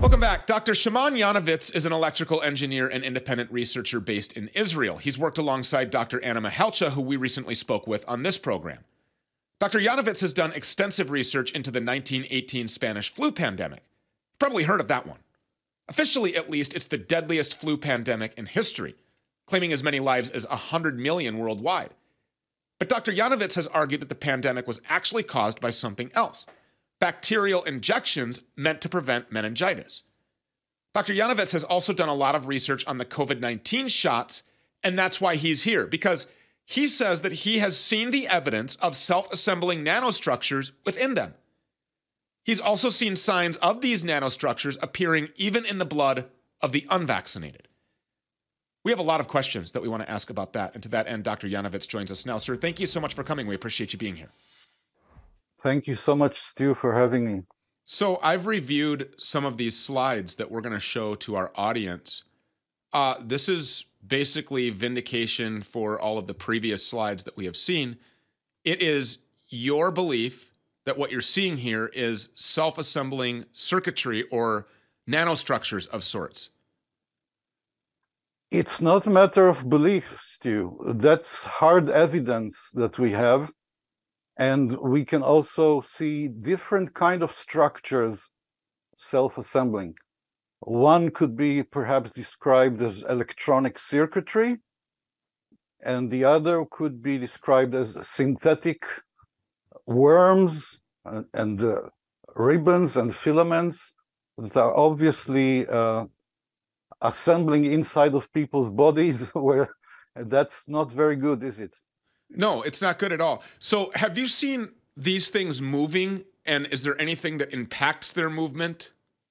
Welcome back. Dr. Shimon Yanovitz is an electrical engineer and independent researcher based in Israel. He's worked alongside Dr. Anna Mihalcha, who we recently spoke with on this program. Dr. Yanovitz has done extensive research into the 1918 Spanish flu pandemic. You've probably heard of that one. Officially, at least, it's the deadliest flu pandemic in history, claiming as many lives as 100 million worldwide. But Dr. Yanovitz has argued that the pandemic was actually caused by something else: bacterial injections meant to prevent meningitis. Dr. Yanovitz has also done a lot of research on the COVID-19 shots, and that's why he's here, because he says that he has seen the evidence of self-assembling nanostructures within them. He's also seen signs of these nanostructures appearing even in the blood of the unvaccinated. We have a lot of questions that we want to ask about that, and to that end, Dr. Yanovitz joins us now. Sir, thank you so much for coming. We appreciate you being here. Thank you so much, Stu, for having me. So I've reviewed some of these slides that we're going to show to our audience. This is basically vindication for all of the previous slides that we have seen. It is your belief that what you're seeing here is self-assembling circuitry or nanostructures of sorts. It's not a matter of belief, Stu. That's hard evidence that we have. And we can also see different kind of structures self-assembling. One could be perhaps described as electronic circuitry, and the other could be described as synthetic worms and ribbons and filaments that are obviously assembling inside of people's bodies, where that's not very good, is it? No, it's not good at all. So have you seen these things moving, and is there anything that impacts their movement?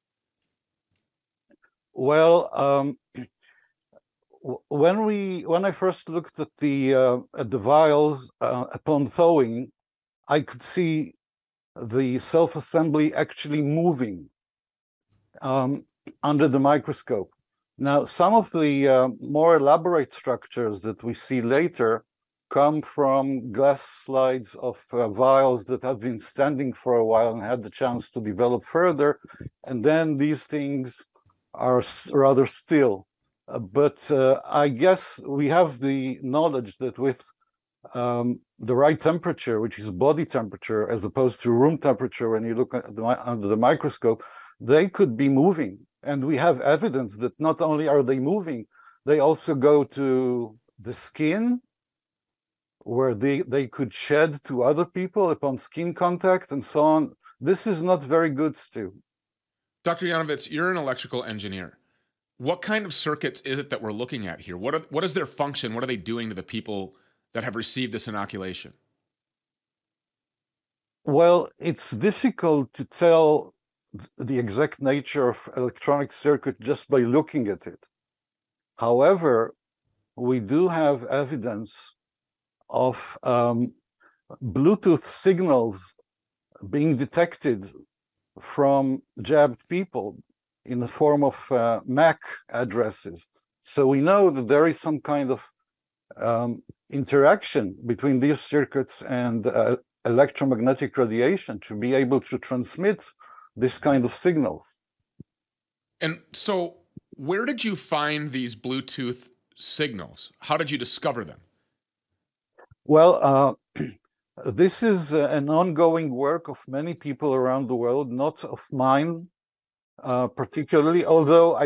Well, when I first looked at the vials upon thawing, I could see the self-assembly actually moving under the microscope. Now, some of the more elaborate structures that we see later come from glass slides of vials that have been standing for a while and had the chance to develop further. And then these things are rather still. But I guess we have the knowledge that with the right temperature, which is body temperature, as opposed to room temperature when you look at under the microscope, they could be moving. And we have evidence that not only are they moving, they also go to the skin, where they could shed to other people upon skin contact and so on. This is not very good, Stu. Dr. Yanovitz, you're an electrical engineer. What kind of circuits is it that we're looking at here? What is their function? What are they doing to the people that have received this inoculation? Well, it's difficult to tell the exact nature of electronic circuit just by looking at it. However, we do have evidence of Bluetooth signals being detected from jabbed people in the form of MAC addresses. So we know that there is some kind of interaction between these circuits and electromagnetic radiation to be able to transmit this kind of signals. And so where did you find these Bluetooth signals? How did you discover them? Well, this is an ongoing work of many people around the world, not of mine particularly, although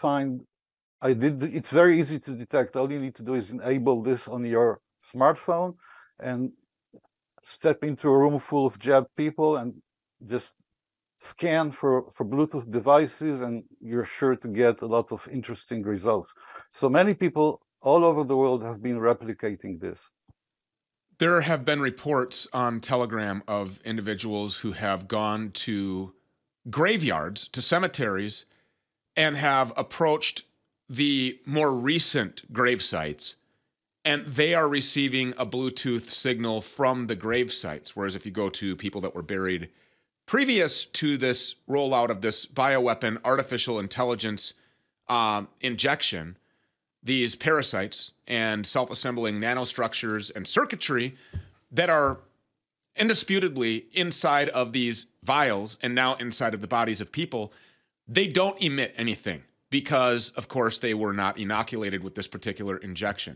it's very easy to detect. All you need to do is enable this on your smartphone and step into a room full of jabbed people and just scan for Bluetooth devices, and you're sure to get a lot of interesting results. So many people all over the world have been replicating this. There have been reports on Telegram of individuals who have gone to graveyards, to cemeteries, and have approached the more recent grave sites, and they are receiving a Bluetooth signal from the grave sites. Whereas if you go to people that were buried previous to this rollout of this bioweapon artificial intelligence injection, these parasites and self-assembling nanostructures and circuitry that are indisputably inside of these vials and now inside of the bodies of people, They don't emit anything because, of course, they were not inoculated with this particular injection.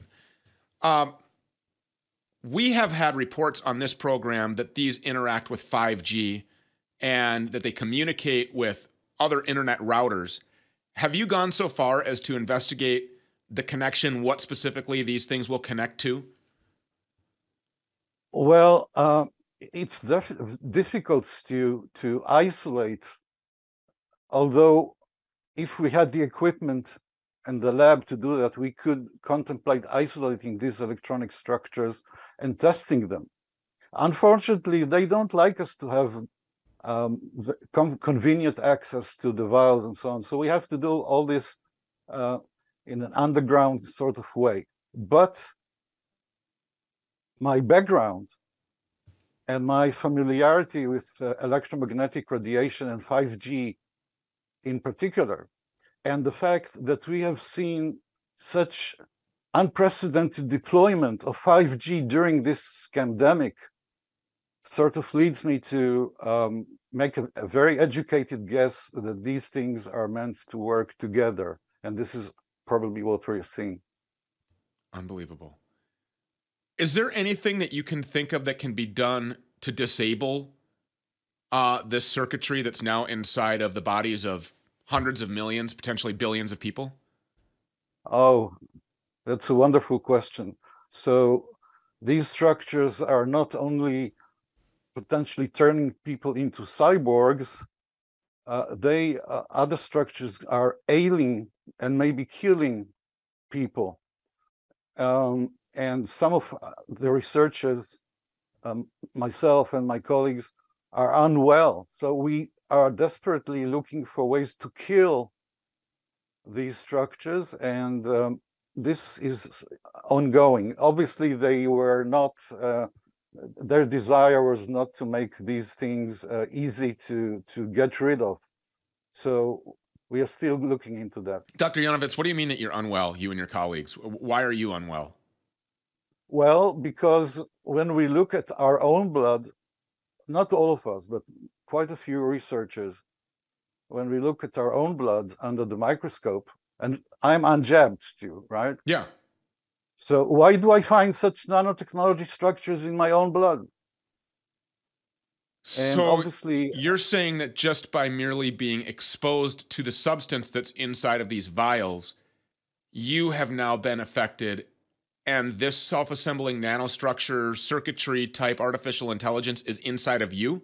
We have had reports on this program that these interact with 5G and that they communicate with other internet routers. Have you gone so far as to investigate the connection, what specifically these things will connect to? Well, it's difficult to isolate, although if we had the equipment and the lab to do that, we could contemplate isolating these electronic structures and testing them. Unfortunately, they don't like us to have convenient access to the vials and so on. So we have to do all this in an underground sort of way. But my background and my familiarity with electromagnetic radiation and 5G in particular, and the fact that we have seen such unprecedented deployment of 5G during this scandemic sort of leads me to make a very educated guess that these things are meant to work together. And this is probably what we're seeing. Unbelievable. Is there anything that you can think of that can be done to disable this circuitry that's now inside of the bodies of hundreds of millions, potentially billions of people? Oh, that's a wonderful question. So these structures are not only potentially turning people into cyborgs, other structures are ailing and maybe killing people. And some of the researchers, myself and my colleagues, are unwell. So we are desperately looking for ways to kill these structures, and this is ongoing. Obviously, they were not, their desire was not to make these things easy to get rid of. So we are still looking into that. Dr. Yanovitz, what do you mean that you're unwell, you and your colleagues? Why are you unwell? Well, because when we look at our own blood, not all of us, but quite a few researchers, when we look at our own blood under the microscope, and I'm unjabbed, Stu, right? Yeah. So why do I find such nanotechnology structures in my own blood? And so obviously, you're saying that just by merely being exposed to the substance that's inside of these vials, you have now been affected, and this self-assembling nanostructure circuitry type artificial intelligence is inside of you?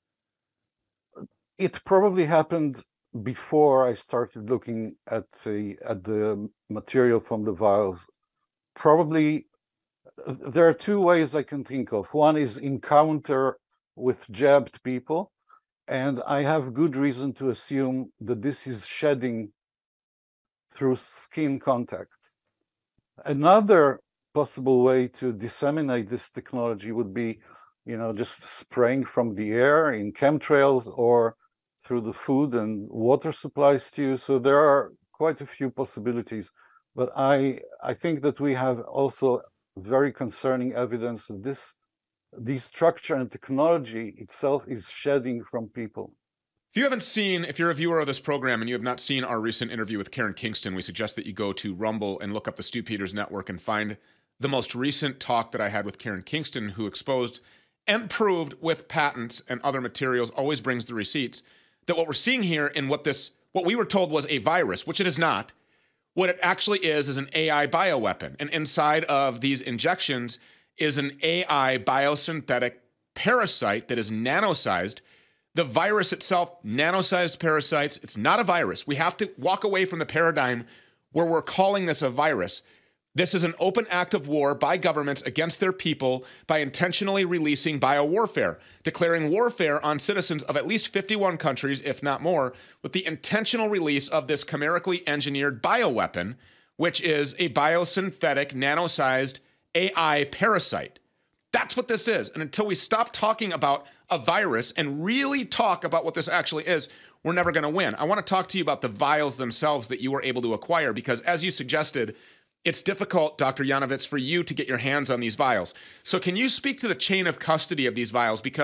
It probably happened before I started looking at the material from the vials. Probably there are two ways I can think of. One is encounter with jabbed people, and I have good reason to assume that this is shedding through skin contact. Another possible way to disseminate this technology would be, just spraying from the air in chemtrails or through the food and water supplies to you. So there are quite a few possibilities, but I think that we have also very concerning evidence that the structure and technology itself is shedding from people. If you're a viewer of this program and you have not seen our recent interview with Karen Kingston, we suggest that you go to Rumble and look up the Stu Peters Network and find the most recent talk that I had with Karen Kingston, who exposed and proved with patents and other materials, always brings the receipts, that what we're seeing here in what we were told was a virus, which it is not. What it actually is an AI bioweapon. And inside of these injections is an AI biosynthetic parasite that is nanosized. The virus itself, nanosized parasites, it's not a virus. We have to walk away from the paradigm where we're calling this a virus. This is an open act of war by governments against their people by intentionally releasing biowarfare, declaring warfare on citizens of at least 51 countries, if not more, with the intentional release of this chimerically engineered bioweapon, which is a biosynthetic, nanosized AI parasite. That's what this is. And until we stop talking about a virus and really talk about what this actually is, we're never going to win. I want to talk to you about the vials themselves that you were able to acquire, because as you suggested, it's difficult, Dr. Yanovitz, for you to get your hands on these vials. So can you speak to the chain of custody of these vials? Because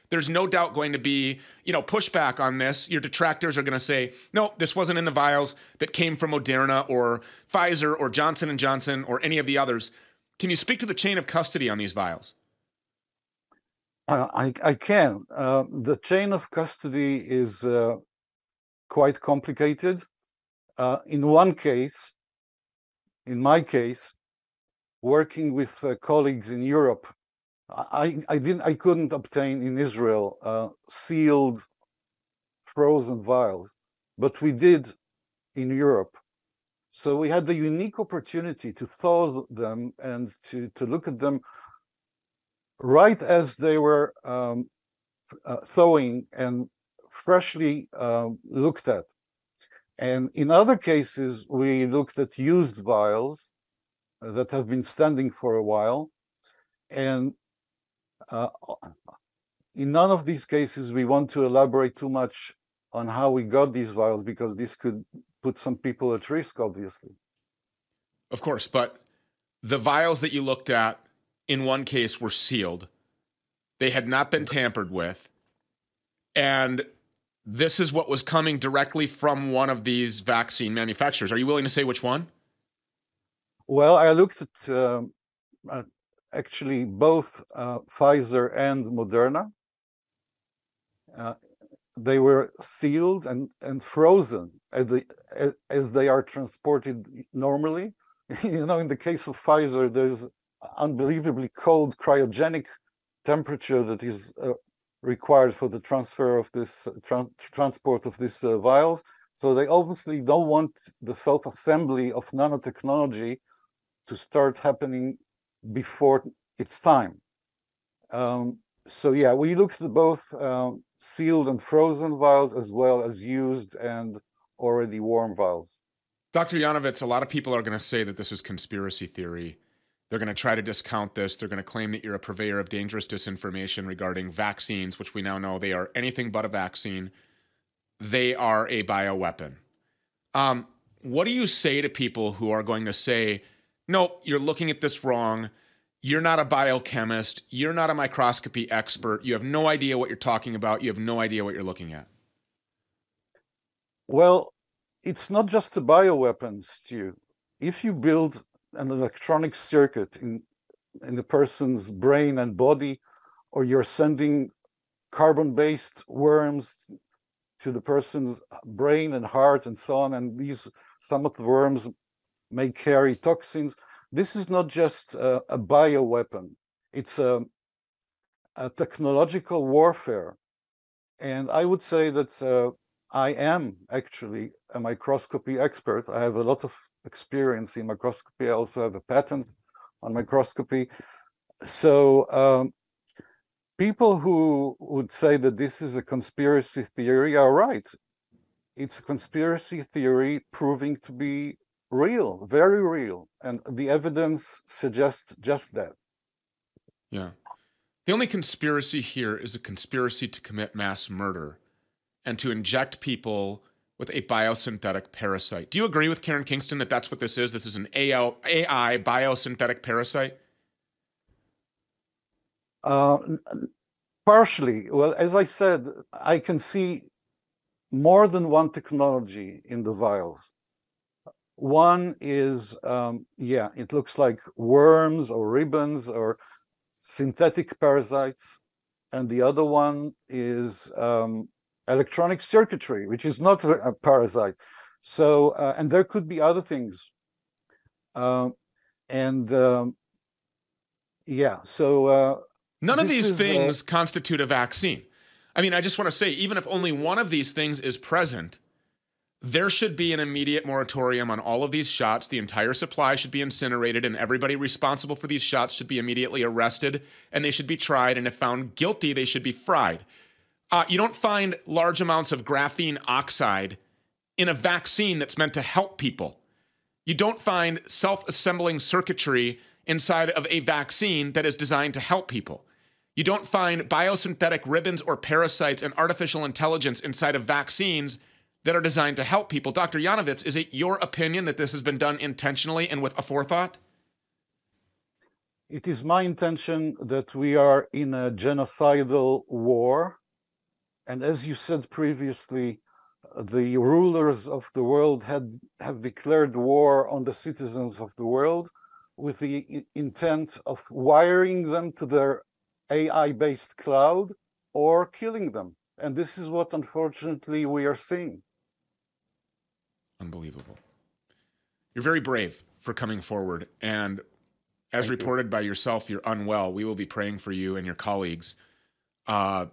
there's no doubt going to be, pushback on this. Your detractors are going to say, no, this wasn't in the vials that came from Moderna or Pfizer or Johnson & Johnson or any of the others. Can you speak to the chain of custody on these vials? I can. The chain of custody is quite complicated. In one case, in my case, working with colleagues in Europe, I couldn't obtain in Israel sealed frozen vials, but we did in Europe. So we had the unique opportunity to thaw them and to look at them right as they were thawing and freshly looked at. And in other cases, we looked at used vials that have been standing for a while. And in none of these cases, we want to elaborate too much on how we got these vials, because this could put some people at risk, obviously. Of course, but the vials that you looked at in one case were sealed. They had not been tampered with. And this is what was coming directly from one of these vaccine manufacturers. Are you willing to say which one? Well, I looked at actually both Pfizer and Moderna. They were sealed and frozen as they are transported normally. In the case of Pfizer, there's unbelievably cold cryogenic temperature that is required for the transfer of this transport of these vials. So they obviously don't want the self-assembly of nanotechnology to start happening before its time. So yeah, we looked at both sealed and frozen vials as well as used and already warm vials. Dr. Yanovitz, a lot of people are going to say that this is conspiracy theory. They're going to try to discount this. They're going to claim that you're a purveyor of dangerous disinformation regarding vaccines, which we now know they are anything but a vaccine. They are a bioweapon. What do you say to people who are going to say, no, you're looking at this wrong. You're not a biochemist. You're not a microscopy expert. You have no idea what you're talking about. You have no idea what you're looking at. Well, it's not just a bioweapon, Stu. If you build an electronic circuit in the person's brain and body, or you're sending carbon-based worms to the person's brain and heart and so on, and some of the worms may carry toxins. This is not just a bioweapon. It's a technological warfare. And I would say that I am actually a microscopy expert. I have a lot of experience in microscopy. I also have a patent on microscopy. So people who would say that this is a conspiracy theory are right. It's a conspiracy theory proving to be real, very real. And the evidence suggests just that. Yeah. The only conspiracy here is a conspiracy to commit mass murder and to inject people with a biosynthetic parasite. Do you agree with Karen Kingston that that's what this is? This is an AI biosynthetic parasite? Partially. Well, as I said, I can see more than one technology in the vials. One is, it looks like worms or ribbons or synthetic parasites. And the other one is electronic circuitry, which is not a parasite. So, and there could be other things. So none of these things constitute a vaccine. I mean, I just want to say, even if only one of these things is present, there should be an immediate moratorium on all of these shots. The entire supply should be incinerated, and everybody responsible for these shots should be immediately arrested, and they should be tried, and if found guilty, they should be fried. You don't find large amounts of graphene oxide in a vaccine that's meant to help people. You don't find self-assembling circuitry inside of a vaccine that is designed to help people. You don't find biosynthetic ribbons or parasites and artificial intelligence inside of vaccines that are designed to help people. Dr. Yanovitz, is it your opinion that this has been done intentionally and with a forethought? It is my intention that we are in a genocidal war. And as you said previously, the rulers of the world have declared war on the citizens of the world with the intent of wiring them to their AI-based cloud or killing them. And this is what, unfortunately, we are seeing. Unbelievable. You're very brave for coming forward. And as reported by yourself, you're unwell. We will be praying for you and your colleagues. You're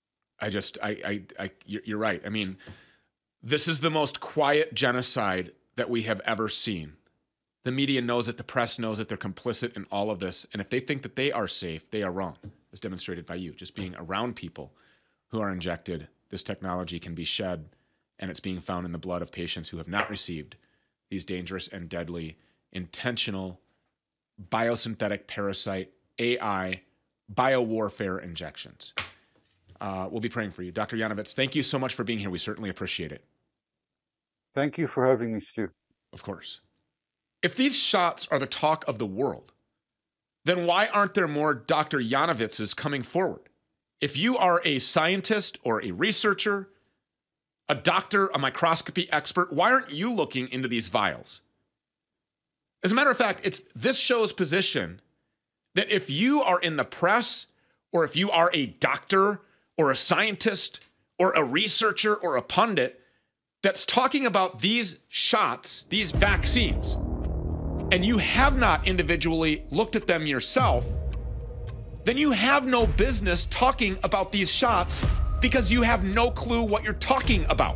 right. I mean, this is the most quiet genocide that we have ever seen. The media knows it. The press knows it. They're complicit in all of this. And if they think that they are safe, they are wrong, as demonstrated by you. Just being around people who are injected, this technology can be shed, and it's being found in the blood of patients who have not received these dangerous and deadly, intentional, biosynthetic parasite, AI, biowarfare injections. We'll be praying for you. Dr. Yanovitz, thank you so much for being here. We certainly appreciate it. Thank you for having me, Stu. Of course. If these shots are the talk of the world, then why aren't there more Dr. Yanovitzes coming forward? If you are a scientist or a researcher, a doctor, a microscopy expert, why aren't you looking into these vials? As a matter of fact, it's this show's position that if you are in the press, or if you are a doctor or a scientist or a researcher or a pundit that's talking about these shots, these vaccines, and you have not individually looked at them yourself, then you have no business talking about these shots because you have no clue what you're talking about.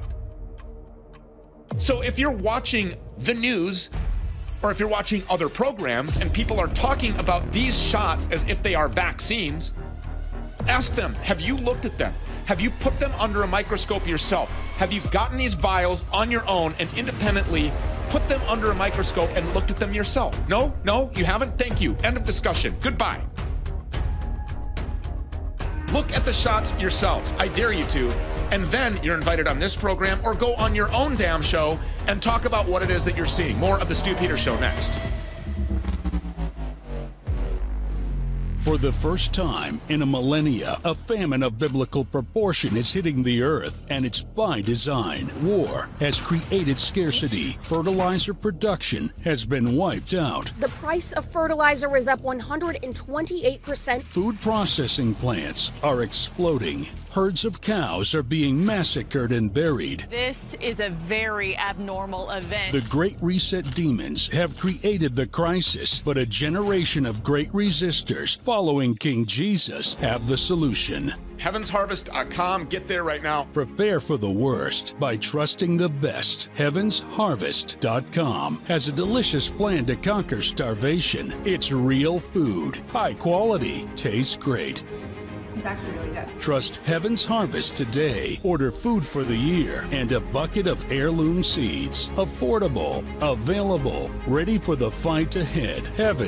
So if you're watching the news, or if you're watching other programs and people are talking about these shots as if they are vaccines, ask them, have you looked at them? Have you put them under a microscope yourself? Have you gotten these vials on your own and independently put them under a microscope and looked at them yourself? No, you haven't? Thank you. End of discussion. Goodbye. Look at the shots yourselves. I dare you to. And then you're invited on this program or go on your own damn show and talk about what it is that you're seeing. More of the Stu Peters Show next. For the first time in a millennia, a famine of biblical proportion is hitting the earth, and it's by design. War has created scarcity. Fertilizer production has been wiped out. The price of fertilizer is up 128%. Food processing plants are exploding. Herds of cows are being massacred and buried. This is a very abnormal event. The Great Reset demons have created the crisis, but a generation of great resistors following King Jesus have the solution. HeavensHarvest.com. Get there right now. Prepare for the worst by trusting the best. HeavensHarvest.com has a delicious plan to conquer starvation. It's real food, high quality, tastes great. It's actually really good. Trust Heaven's Harvest today. Order food for the year and a bucket of heirloom seeds. Affordable, available, ready for the fight ahead.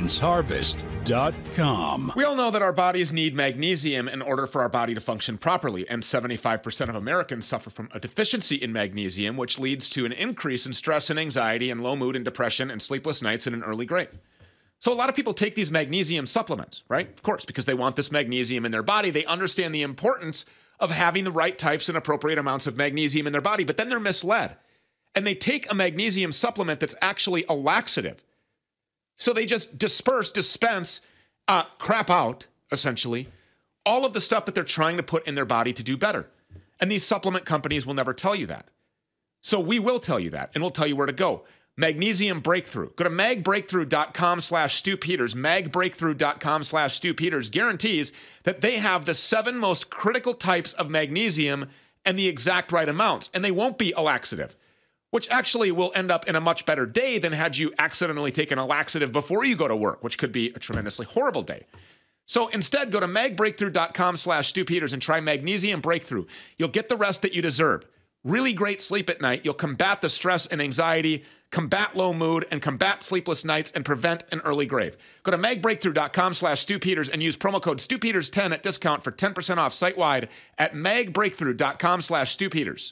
HeavensHarvest.com. We all know that our bodies need magnesium in order for our body to function properly, and 75% of Americans suffer from a deficiency in magnesium, which leads to an increase in stress and anxiety and low mood and depression and sleepless nights in an early grave. So a lot of people take these magnesium supplements, right? Of course, because they want this magnesium in their body. They understand the importance of having the right types and appropriate amounts of magnesium in their body, but then they're misled. And they take a magnesium supplement that's actually a laxative. So they just dispense, crap out, essentially, all of the stuff that they're trying to put in their body to do better. And these supplement companies will never tell you that. So we will tell you that, and we'll tell you where to go. Magnesium Breakthrough. Go to magbreakthrough.com/Stu Peters. Magbreakthrough.com/Stu Peters guarantees that they have the 7 most critical types of magnesium and the exact right amounts. And they won't be a laxative, which actually will end up in a much better day than had you accidentally taken a laxative before you go to work, which could be a tremendously horrible day. So instead, go to magbreakthrough.com/Stu Peters and try Magnesium Breakthrough. You'll get the rest that you deserve. Really great sleep at night. You'll combat the stress and anxiety, combat low mood, and combat sleepless nights, and prevent an early grave. Go to magbreakthrough.com/Stu Peters and use promo code StuPeters10 at discount for 10% off site-wide at magbreakthrough.com/Stu Peters.